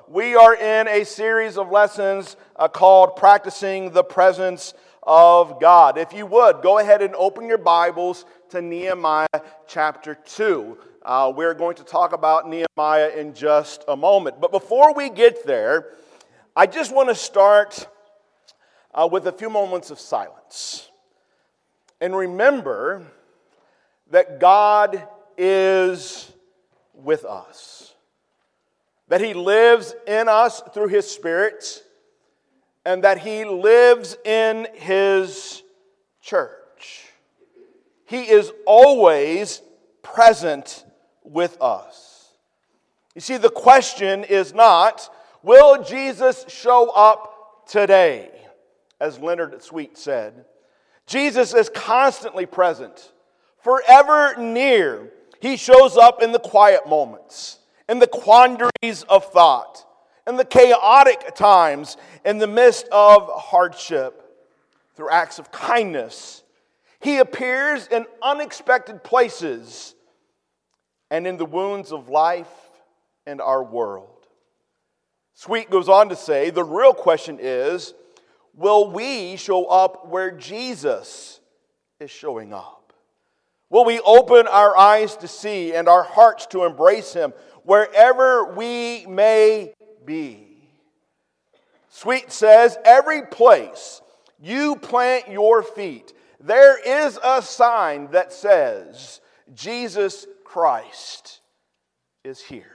We are in a series of lessons called Practicing the Presence of God. If you would, go ahead and open your Bibles to Nehemiah chapter 2. We're going to talk about Nehemiah in just a moment. But before we get there, I just want to start with a few moments of silence. And remember that God is with us. That He lives in us through His Spirit, and that He lives in His church. He is always present with us. You see, the question is not, will Jesus show up today? As Leonard Sweet said, Jesus is constantly present, forever near. He shows up in the quiet moments, in the quandaries of thought, in the chaotic times, in the midst of hardship, through acts of kindness. He appears in unexpected places and in the wounds of life and our world. Sweet goes on to say, the real question is, will we show up where Jesus is showing up? Will we open our eyes to see and our hearts to embrace Him wherever we may be? Sweet says, every place you plant your feet, there is a sign that says, Jesus Christ is here.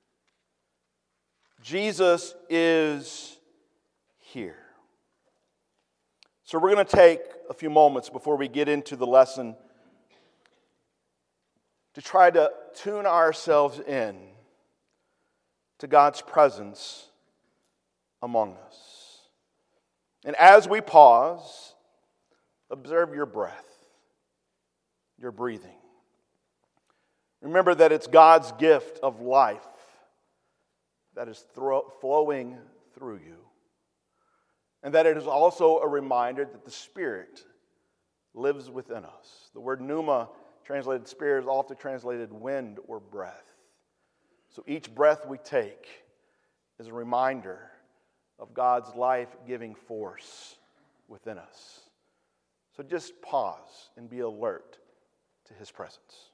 Jesus is here. So we're going to take a few moments before we get into the lesson to try to tune ourselves in to God's presence among us. And as we pause, observe your breath, your breathing. Remember that it's God's gift of life that is flowing through you. And that it is also a reminder that the Spirit lives within us. The word pneuma, translated spirit, is often translated wind or breath. So each breath we take is a reminder of God's life-giving force within us. So just pause and be alert to His presence.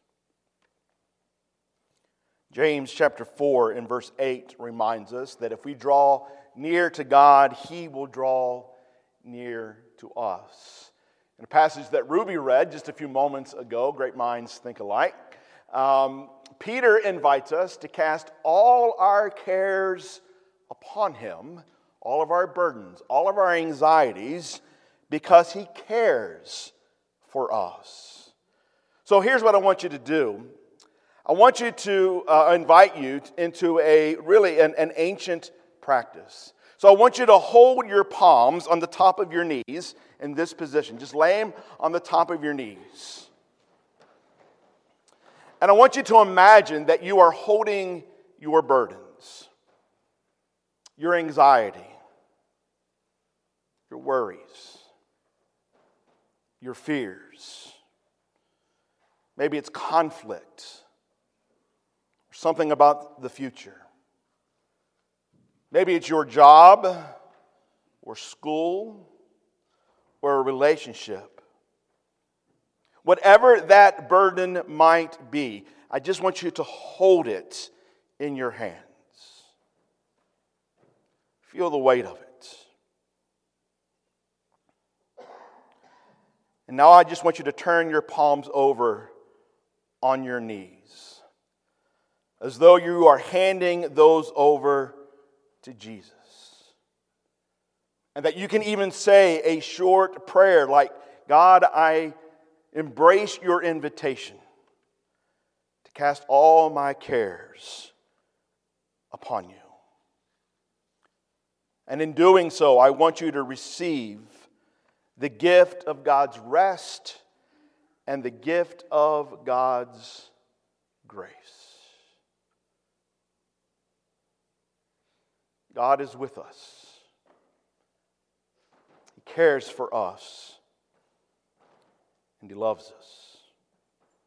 James chapter 4 and verse 8 reminds us that if we draw near to God, He will draw near to us. In a passage that Ruby read just a few moments ago, great minds think alike, Peter invites us to cast all our cares upon Him, all of our burdens, all of our anxieties, because He cares for us. So here's what I want you to do. I want you to invite you into an ancient practice. So I want you to hold your palms on the top of your knees in this position. Just lay them on the top of your knees. And I want you to imagine that you are holding your burdens, your anxiety, your worries, your fears. Maybe it's conflict, or something about the future. Maybe it's your job, or school, or a relationship. Whatever that burden might be, I just want you to hold it in your hands. Feel the weight of it. And now I just want you to turn your palms over on your knees, as though you are handing those over to Jesus. And that you can even say a short prayer like, God, I embrace your invitation to cast all my cares upon you. And in doing so, I want you to receive the gift of God's rest and the gift of God's grace. God is with us. He cares for us. And He loves us.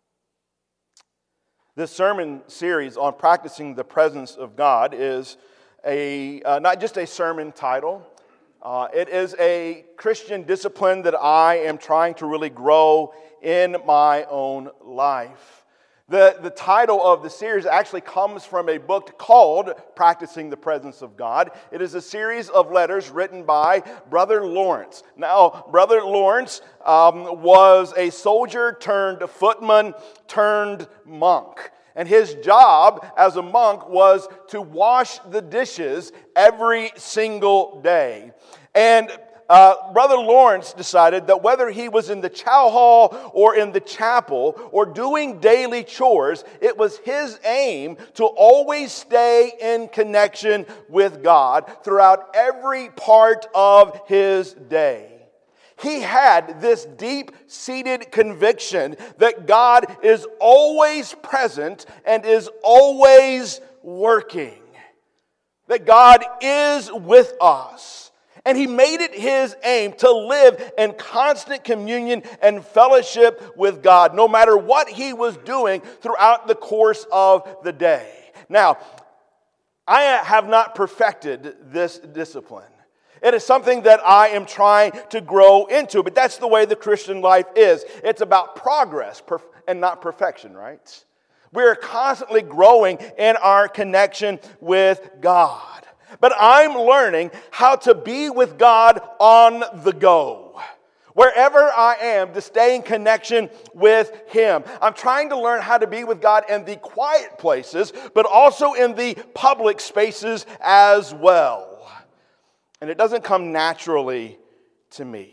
This sermon series on practicing the presence of God is not just a sermon title. It is a Christian discipline that I am trying to really grow in my own life. The title of the series actually comes from a book called Practicing the Presence of God. It is a series of letters written by Brother Lawrence. Now, Brother Lawrence was a soldier turned footman turned monk. And his job as a monk was to wash the dishes every single day. And Brother Lawrence decided that whether he was in the chow hall or in the chapel or doing daily chores, it was his aim to always stay in connection with God throughout every part of his day. He had this deep-seated conviction that God is always present and is always working. That God is with us. And he made it his aim to live in constant communion and fellowship with God, no matter what he was doing throughout the course of the day. Now, I have not perfected this discipline. It is something that I am trying to grow into, but that's the way the Christian life is. It's about progress and not perfection, right? We're constantly growing in our connection with God. But I'm learning how to be with God on the go. Wherever I am, to stay in connection with Him. I'm trying to learn how to be with God in the quiet places, but also in the public spaces as well. And it doesn't come naturally to me.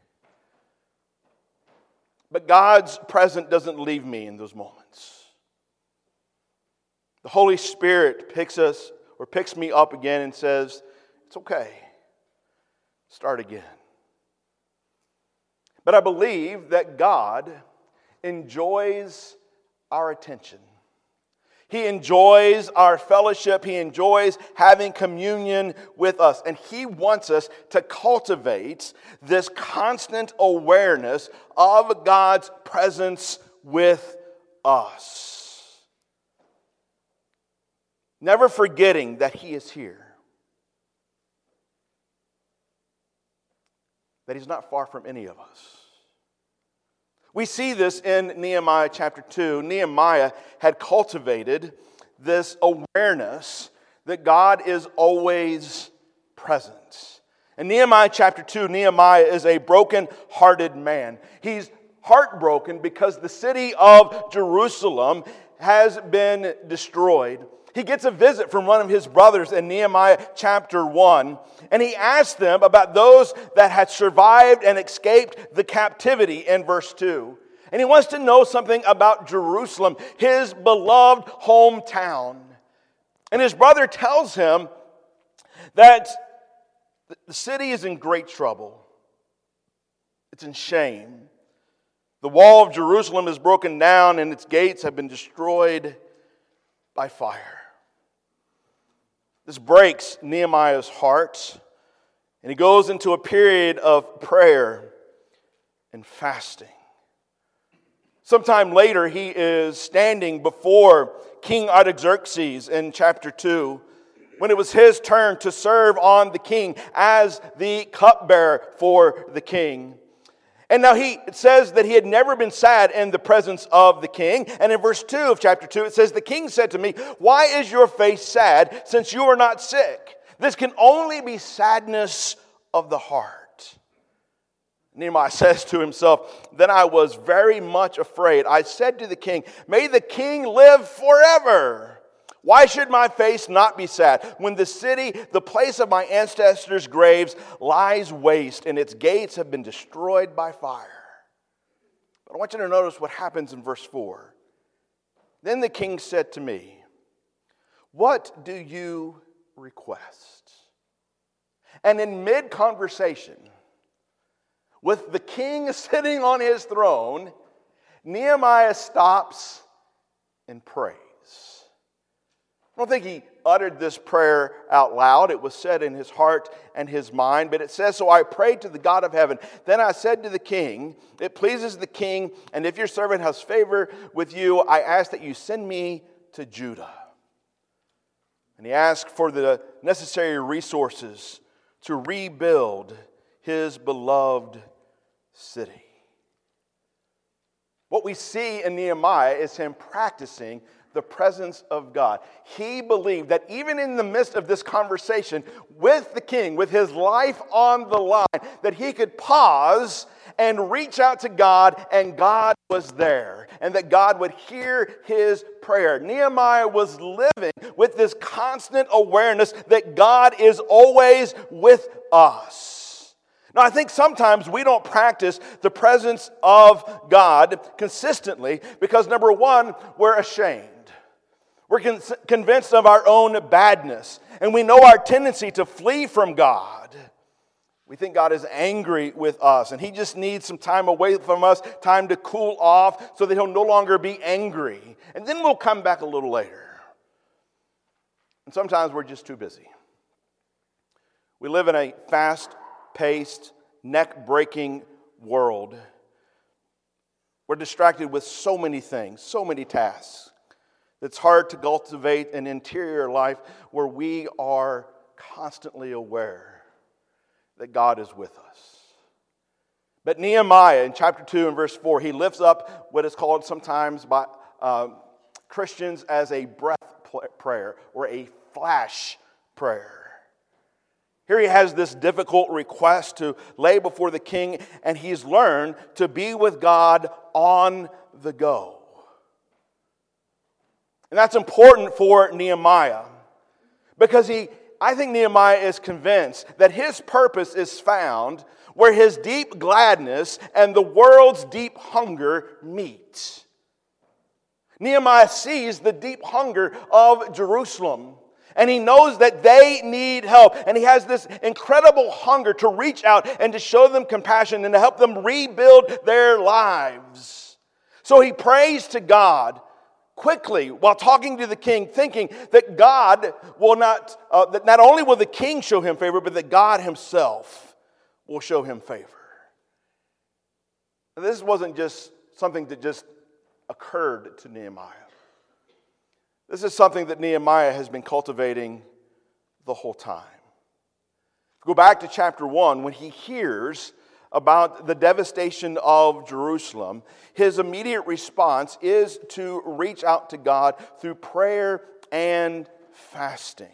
But God's presence doesn't leave me in those moments. The Holy Spirit picks me up again and says, it's okay. Start again. But I believe that God enjoys our attention. He enjoys our fellowship. He enjoys having communion with us. And He wants us to cultivate this constant awareness of God's presence with us. Never forgetting that He is here. That He's not far from any of us. We see this in Nehemiah chapter 2. Nehemiah had cultivated this awareness that God is always present. In Nehemiah chapter 2, Nehemiah is a broken-hearted man. He's heartbroken because the city of Jerusalem has been destroyed. He gets a visit from one of his brothers in Nehemiah chapter 1, and he asks them about those that had survived and escaped the captivity in verse 2. And he wants to know something about Jerusalem, his beloved hometown. And his brother tells him that the city is in great trouble. It's in shame. The wall of Jerusalem is broken down and its gates have been destroyed by fire. This breaks Nehemiah's heart, and he goes into a period of prayer and fasting. Sometime later, he is standing before King Artaxerxes in chapter 2, when it was his turn to serve on the king as the cupbearer for the king. And now it says that he had never been sad in the presence of the king. And in verse 2 of chapter 2, it says, "The king said to me, 'Why is your face sad, since you are not sick? This can only be sadness of the heart.'" Nehemiah says to himself, "Then I was very much afraid. I said to the king, 'May the king live forever. Why should my face not be sad when the city, the place of my ancestors' graves, lies waste and its gates have been destroyed by fire?'" But I want you to notice what happens in verse 4. "Then the king said to me, 'What do you request?'" And in mid-conversation, with the king sitting on his throne, Nehemiah stops and prays. I don't think he uttered this prayer out loud. It was said in his heart and his mind. But it says, "So I prayed to the God of heaven. Then I said to the king, 'It pleases the king, and if your servant has favor with you, I ask that you send me to Judah.'" And he asked for the necessary resources to rebuild his beloved city. What we see in Nehemiah is him practicing the presence of God. He believed that even in the midst of this conversation with the king, with his life on the line, that he could pause and reach out to God, and God was there, and that God would hear his prayer. Nehemiah was living with this constant awareness that God is always with us. Now, I think sometimes we don't practice the presence of God consistently because, number one, we're ashamed. We're convinced of our own badness, and we know our tendency to flee from God. We think God is angry with us, and he just needs some time away from us, time to cool off so that he'll no longer be angry. And then we'll come back a little later. And sometimes we're just too busy. We live in a fast-paced, neck-breaking world. We're distracted with so many things, so many tasks. It's hard to cultivate an interior life where we are constantly aware that God is with us. But Nehemiah, in chapter 2 and verse 4, he lifts up what is called sometimes by Christians as a breath prayer or a flash prayer. Here he has this difficult request to lay before the king, and he's learned to be with God on the go. And that's important for Nehemiah because I think Nehemiah is convinced that his purpose is found where his deep gladness and the world's deep hunger meet. Nehemiah sees the deep hunger of Jerusalem, and he knows that they need help. And he has this incredible hunger to reach out and to show them compassion and to help them rebuild their lives. So he prays to God quickly while talking to the king, thinking that God will that not only will the king show him favor, but that God himself will show him favor. And this wasn't just something that just occurred to Nehemiah. This is something that Nehemiah has been cultivating the whole time. Go back to chapter 1, when he hears about the devastation of Jerusalem, his immediate response is to reach out to God through prayer and fasting.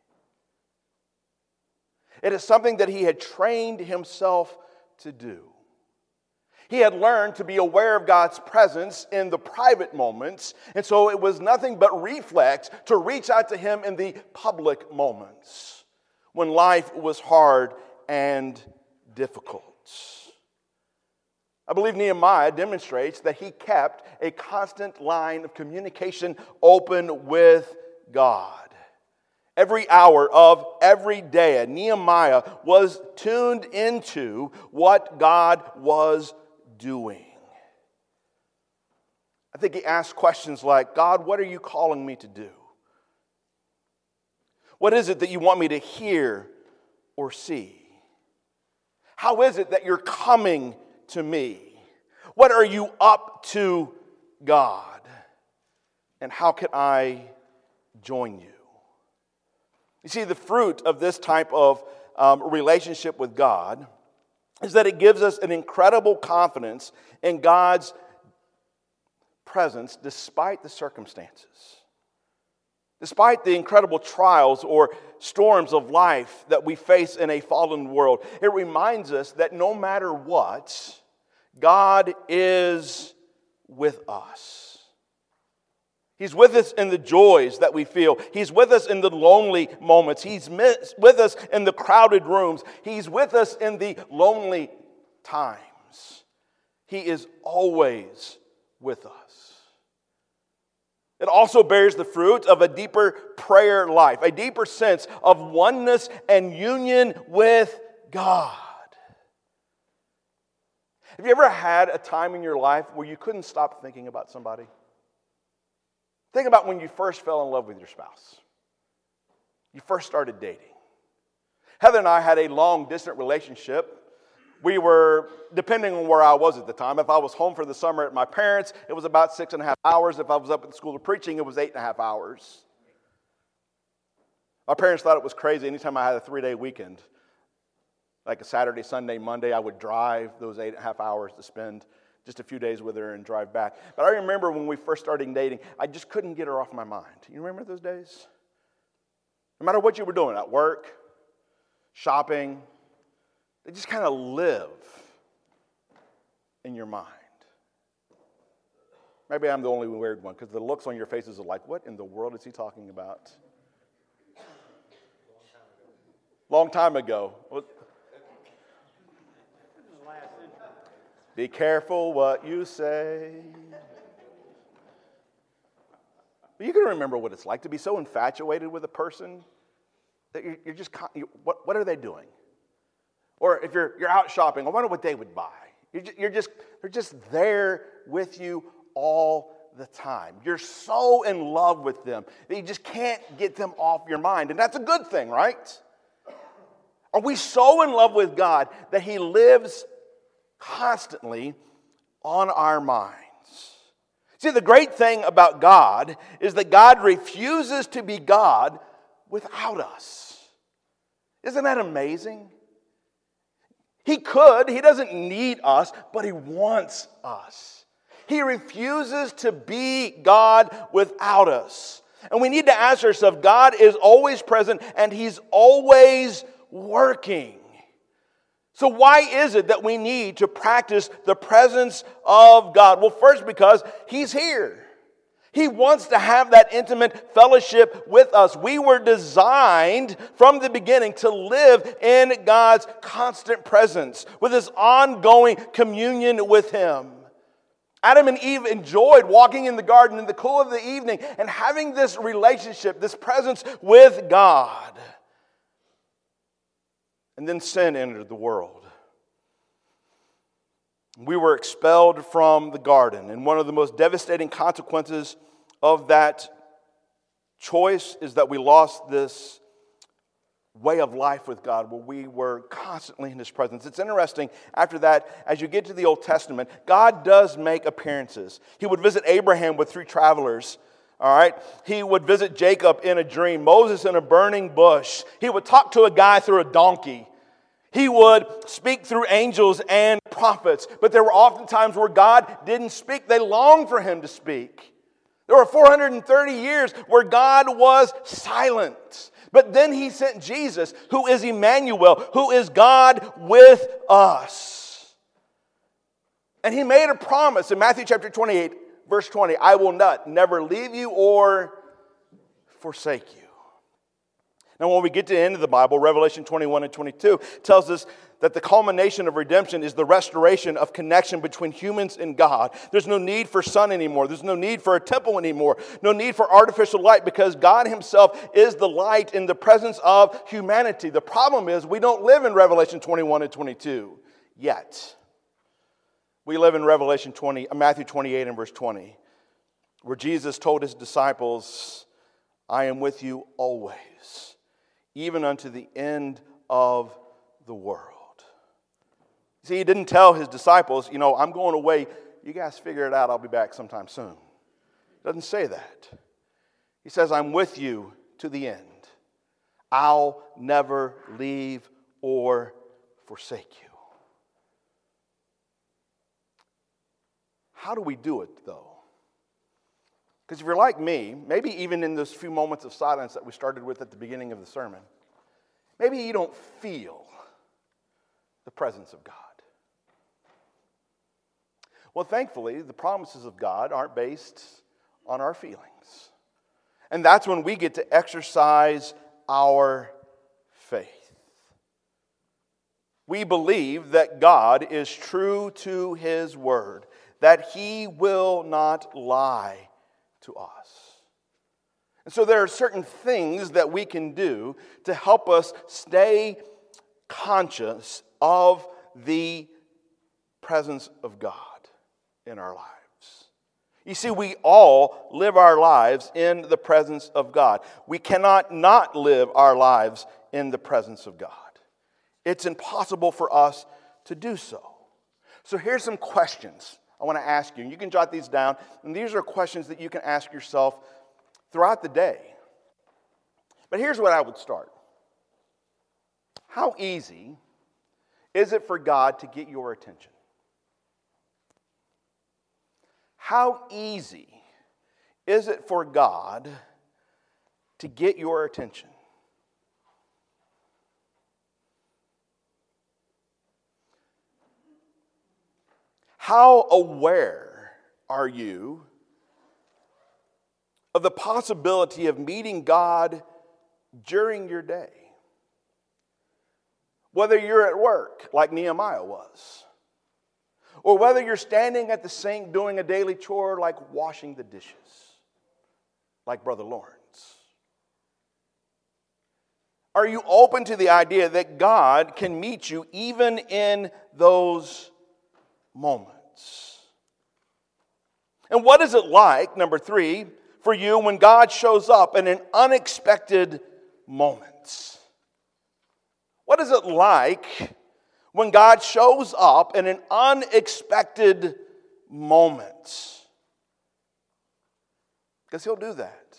It is something that he had trained himself to do. He had learned to be aware of God's presence in the private moments, and so it was nothing but reflex to reach out to him in the public moments when life was hard and difficult. I believe Nehemiah demonstrates that he kept a constant line of communication open with God. Every hour of every day, Nehemiah was tuned into what God was doing. I think he asked questions like, God, what are you calling me to do? What is it that you want me to hear or see? How is it that you're coming to me? What are you up to, God? And how can I join you? You see, the fruit of this type of relationship with God is that it gives us an incredible confidence in God's presence despite the circumstances. Despite the incredible trials or storms of life that we face in a fallen world, it reminds us that no matter what, God is with us. He's with us in the joys that we feel. He's with us in the lonely moments. He's with us in the crowded rooms. He's with us in the lonely times. He is always with us. It also bears the fruit of a deeper prayer life, a deeper sense of oneness and union with God. Have you ever had a time in your life where you couldn't stop thinking about somebody? Think about when you first fell in love with your spouse. You first started dating. Heather and I had a long-distance relationship. We were, depending on where I was at the time, if I was home for the summer at my parents', it was about 6.5 hours. If I was up at the school of preaching, it was 8.5 hours. My parents thought it was crazy. Anytime I had a 3-day weekend, like a Saturday, Sunday, Monday, I would drive those 8.5 hours to spend just a few days with her and drive back. But I remember when we first started dating, I just couldn't get her off my mind. You remember those days? No matter what you were doing, at work, shopping, they just kind of live in your mind. Maybe I'm the only weird one, because the looks on your faces are like, what in the world is he talking about? Long time ago. Be careful what you say. But you can remember what it's like to be so infatuated with a person that you're just, what are they doing? Or if you're out shopping, I wonder what they would buy. They're just there with you all the time. You're so in love with them that you just can't get them off your mind. And that's a good thing, right? Are we so in love with God that He lives constantly on our minds? See, the great thing about God is that God refuses to be God without us. Isn't that amazing? He could, He doesn't need us, but He wants us. He refuses to be God without us. And we need to ask ourselves, God is always present and He's always working. So why is it that we need to practice the presence of God? Well, first, because He's here. He wants to have that intimate fellowship with us. We were designed from the beginning to live in God's constant presence, with His ongoing communion with Him. Adam and Eve enjoyed walking in the garden in the cool of the evening and having this relationship, this presence with God. And then sin entered the world. We were expelled from the garden. And one of the most devastating consequences of that choice is that we lost this way of life with God where we were constantly in His presence. It's interesting, after that, as you get to the Old Testament, God does make appearances. He would visit Abraham with 3 travelers. All right? He would visit Jacob in a dream, Moses in a burning bush. He would talk to a guy through a donkey. He would speak through angels and prophets. But there were often times where God didn't speak. They longed for Him to speak. There were 430 years where God was silent. But then He sent Jesus, who is Emmanuel, who is God with us. And He made a promise in Matthew chapter 28, verse 20, I will never leave you or forsake you. Now, when we get to the end of the Bible, Revelation 21 and 22 tells us that the culmination of redemption is the restoration of connection between humans and God. There's no need for sun anymore. There's no need for a temple anymore. No need for artificial light, because God Himself is the light in the presence of humanity. The problem is we don't live in Revelation 21 and 22 yet. We live in Matthew 28 and verse 20, where Jesus told His disciples, I am with you always, even unto the end of the world. See, He didn't tell His disciples, I'm going away. You guys figure it out. I'll be back sometime soon. He doesn't say that. He says, I'm with you to the end. I'll never leave or forsake you. How do we do it, though? Because if you're like me, maybe even in those few moments of silence that we started with at the beginning of the sermon, maybe you don't feel the presence of God. Well, thankfully, the promises of God aren't based on our feelings. And that's when we get to exercise our faith. We believe that God is true to His word, that He will not lie to us. And so there are certain things that we can do to help us stay conscious of the presence of God in our lives. You see, we all live our lives in the presence of God. We cannot not live our lives in the presence of God. It's impossible for us to do so. So here's some questions I want to ask you. You can jot these down, and these are questions that you can ask yourself throughout the day. But here's what I would start. How easy is it for God to get your attention? How easy is it for God to get your attention? How aware are you of the possibility of meeting God during your day? Whether you're at work, like Nehemiah was, or whether you're standing at the sink doing a daily chore like washing the dishes, like Brother Lawrence. Are you open to the idea that God can meet you even in those moments? And what is it like, number 3, for you when God shows up in an unexpected moments? What is it like when God shows up in an unexpected moment? Because He'll do that.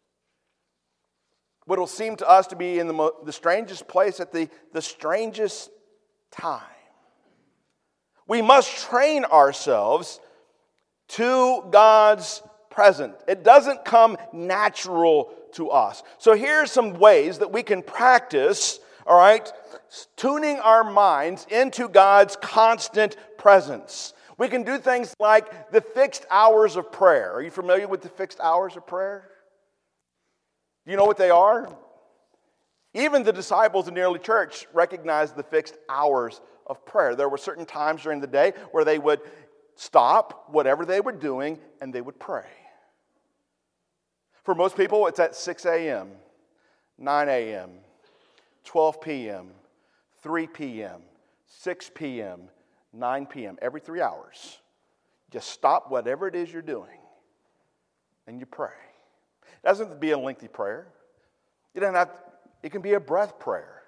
What will seem to us to be in the strangest place at the strangest time. We must train ourselves to God's presence. It doesn't come natural to us. So here's some ways that we can practice, all right, tuning our minds into God's constant presence. We can do things like the fixed hours of prayer. Are you familiar with the fixed hours of prayer? Do you know what they are? Even the disciples in the early church recognized the fixed hours of prayer. There were certain times during the day where they would stop whatever they were doing and they would pray. For most people, it's at 6 a.m., 9 a.m., 12 p.m., 3 p.m., 6 p.m., 9 p.m., every 3 hours. Just stop whatever it is you're doing and you pray. It doesn't have to be a lengthy prayer. It can be a breath prayer.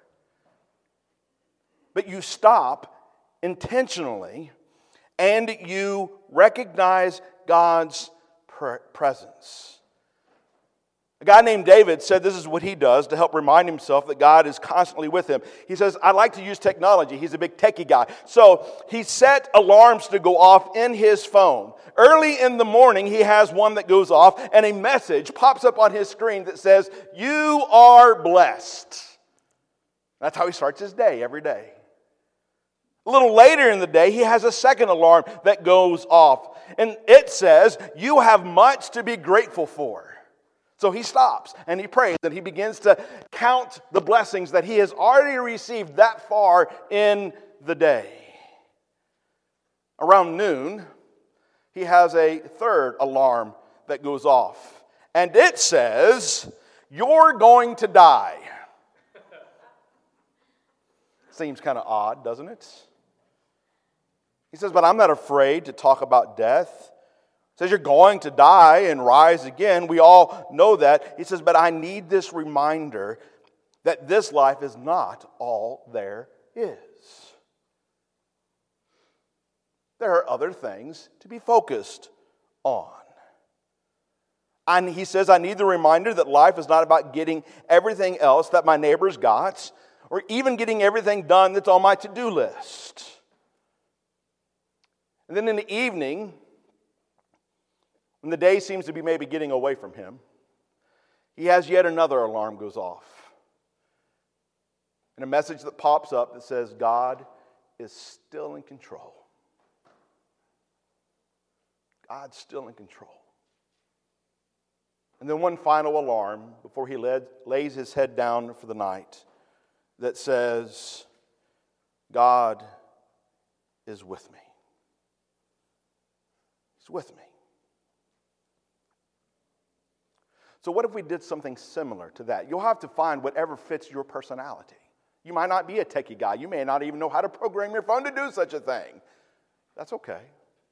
But you stop intentionally and you recognize God's presence. A guy named David said this is what he does to help remind himself that God is constantly with him. He says, I like to use technology. He's a big techie guy. So he set alarms to go off in his phone. Early in the morning, he has one that goes off, and a message pops up on his screen that says, you are blessed. That's how he starts his day every day. A little later in the day, he has a second alarm that goes off, and it says, you have much to be grateful for. So he stops and he prays and he begins to count the blessings that he has already received that far in the day. Around noon, he has a third alarm that goes off. And it says, you're going to die. Seems kind of odd, doesn't it? He says, but I'm not afraid to talk about death. He says, you're going to die and rise again. We all know that. He says, but I need this reminder that this life is not all there is. There are other things to be focused on. And he says, I need the reminder that life is not about getting everything else that my neighbor's got, or even getting everything done that's on my to-do list. And then in the evening, when the day seems to be maybe getting away from him, he has yet another alarm goes off. And a message that pops up that says, God is still in control. God's still in control. And then one final alarm before he lays his head down for the night that says, God is with me. He's with me. So what if we did something similar to that? You'll have to find whatever fits your personality. You might not be a techie guy. You may not even know how to program your phone to do such a thing. That's okay.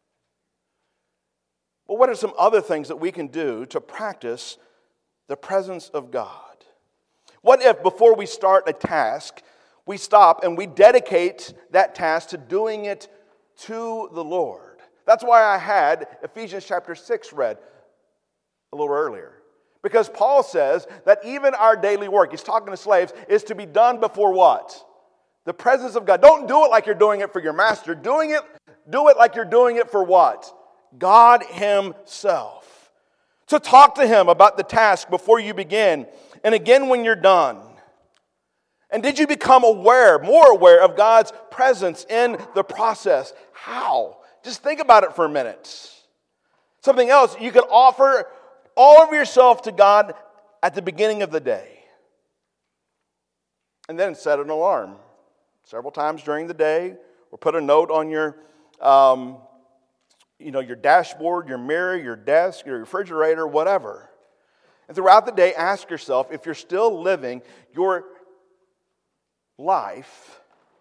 But what are some other things that we can do to practice the presence of God? What if before we start a task, we stop and we dedicate that task to doing it to the Lord? That's why I had Ephesians chapter 6 read a little earlier. Because Paul says that even our daily work, he's talking to slaves, is to be done before what? The presence of God. Don't do it like you're doing it for your master. Do it like you're doing it for what? God Himself. So talk to Him about the task before you begin, and again when you're done. And did you become more aware of God's presence in the process? How? Just think about it for a minute. Something else, you can offer all of yourself to God at the beginning of the day. And then set an alarm several times during the day, or put a note on your your dashboard, your mirror, your desk, your refrigerator, whatever. And throughout the day, ask yourself if you're still living your life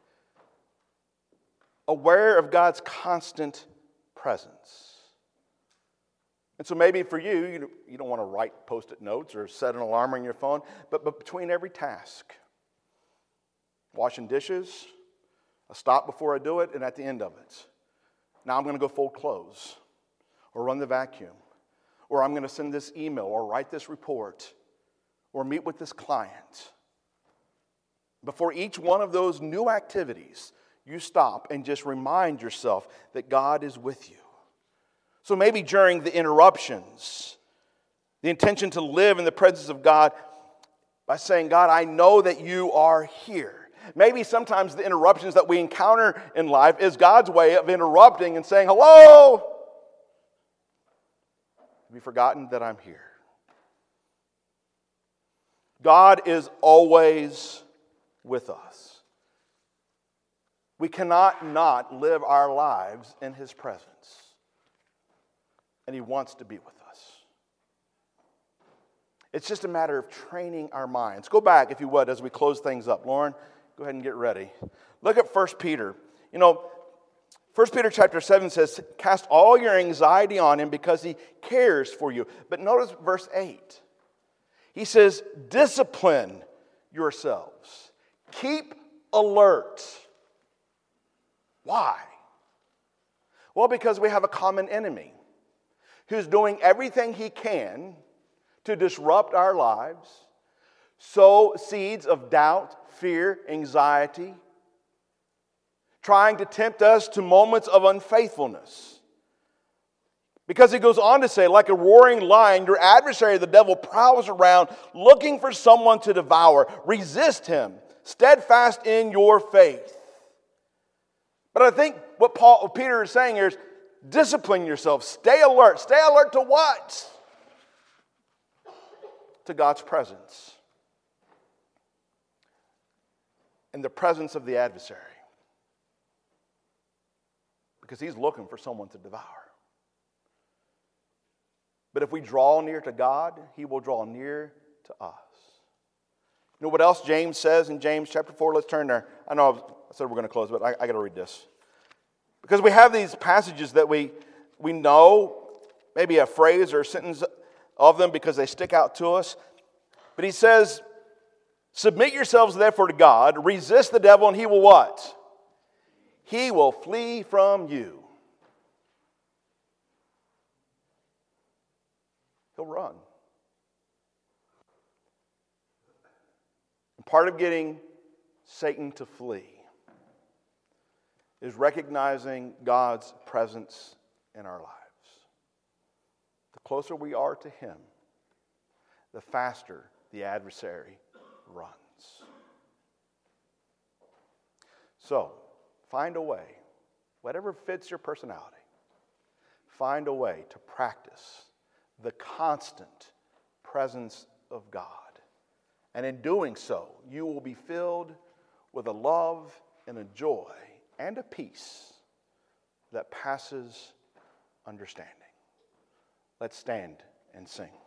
aware of God's constant presence. And so maybe for you don't want to write Post-it notes or set an alarm on your phone, but between every task, washing dishes, a stop before I do it, and at the end of it, now I'm going to go fold clothes, or run the vacuum, or I'm going to send this email, or write this report, or meet with this client. Before each one of those new activities, you stop and just remind yourself that God is with you. So maybe during the interruptions, the intention to live in the presence of God by saying, God, I know that you are here. Maybe sometimes the interruptions that we encounter in life is God's way of interrupting and saying, hello, have you forgotten that I'm here? God is always with us. We cannot not live our lives in His presence. And He wants to be with us. It's just a matter of training our minds. Go back, if you would, as we close things up. Lauren, go ahead and get ready. Look at 1 Peter. 1 Peter chapter 7 says, cast all your anxiety on Him because He cares for you. But notice verse 8. He says, discipline yourselves. Keep alert. Why? Well, because we have a common enemy who's doing everything he can to disrupt our lives, sow seeds of doubt, fear, anxiety, trying to tempt us to moments of unfaithfulness. Because he goes on to say, like a roaring lion, your adversary, the devil, prowls around looking for someone to devour. Resist him, steadfast in your faith. But I think what Peter is saying here is, discipline yourself. Stay alert. Stay alert to what? To God's presence. In the presence of the adversary. Because he's looking for someone to devour. But if we draw near to God, He will draw near to us. You know what else James says in James chapter 4? Let's turn there. I know I said we're going to close, but I got to read this. Because we have these passages that we know, maybe a phrase or a sentence of them because they stick out to us. But he says, submit yourselves therefore to God, resist the devil, and he will what? He will flee from you. He'll run. And part of getting Satan to flee is recognizing God's presence in our lives. The closer we are to Him, the faster the adversary runs. So, find a way, whatever fits your personality, find a way to practice the constant presence of God. And in doing so, you will be filled with a love and a joy and a peace that passes understanding. Let's stand and sing.